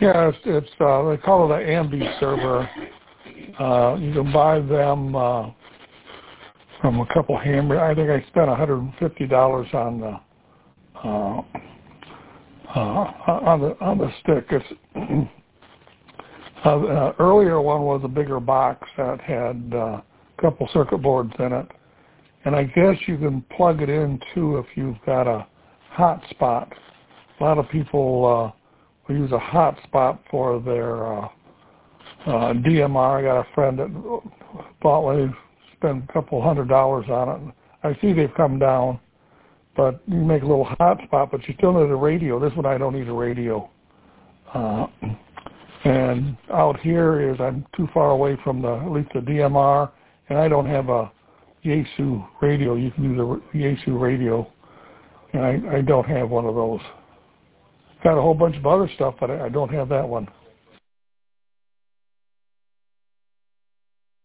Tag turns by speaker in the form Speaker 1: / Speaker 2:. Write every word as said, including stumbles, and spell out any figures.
Speaker 1: Yeah, it's, it's uh, they call it an Ambi server. Uh, you can buy them uh, from a couple hammer. I think I spent one hundred fifty dollars on the uh, uh, on the on the stick. It's uh, the earlier one was a bigger box that had uh, a couple circuit boards in it, and I guess you can plug it in too if you've got a hotspot. A lot of people uh, will use a hotspot for their uh, uh, D M R. I got a friend that bought one. He spent a couple hundred dollars on it. I see they've come down, but you make a little hotspot, but you still need a radio. This one I don't need a radio. Uh, and out here is I'm too far away from the at least the D M R, and I don't have a Yaesu radio. You can use a Yaesu radio, and I, I don't have one of those. Got a whole bunch of other stuff, but I, I don't have that one.